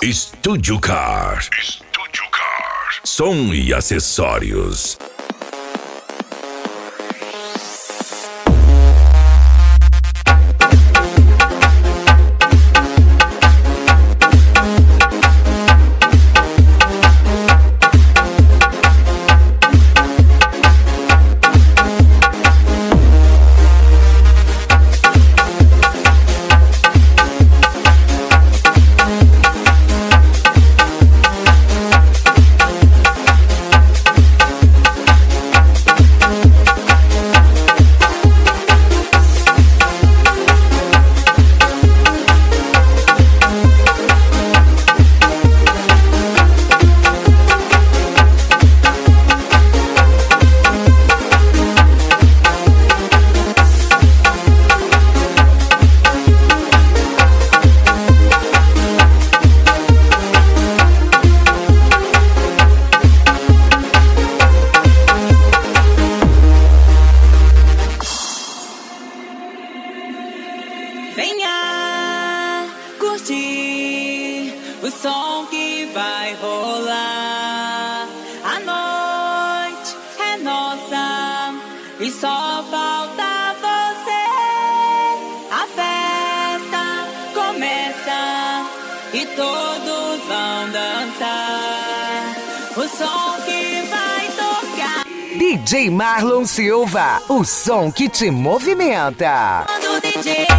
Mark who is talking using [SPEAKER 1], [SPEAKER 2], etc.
[SPEAKER 1] Estúdio Car. Estúdio Car. Som e acessórios.
[SPEAKER 2] Venha curtir o som que vai rolar. A noite é nossa e só falta você. A festa começa e todos vão dançar. O som que vai tocar.
[SPEAKER 3] DJ Marlon Silva, o som que te movimenta.
[SPEAKER 2] Quando o DJ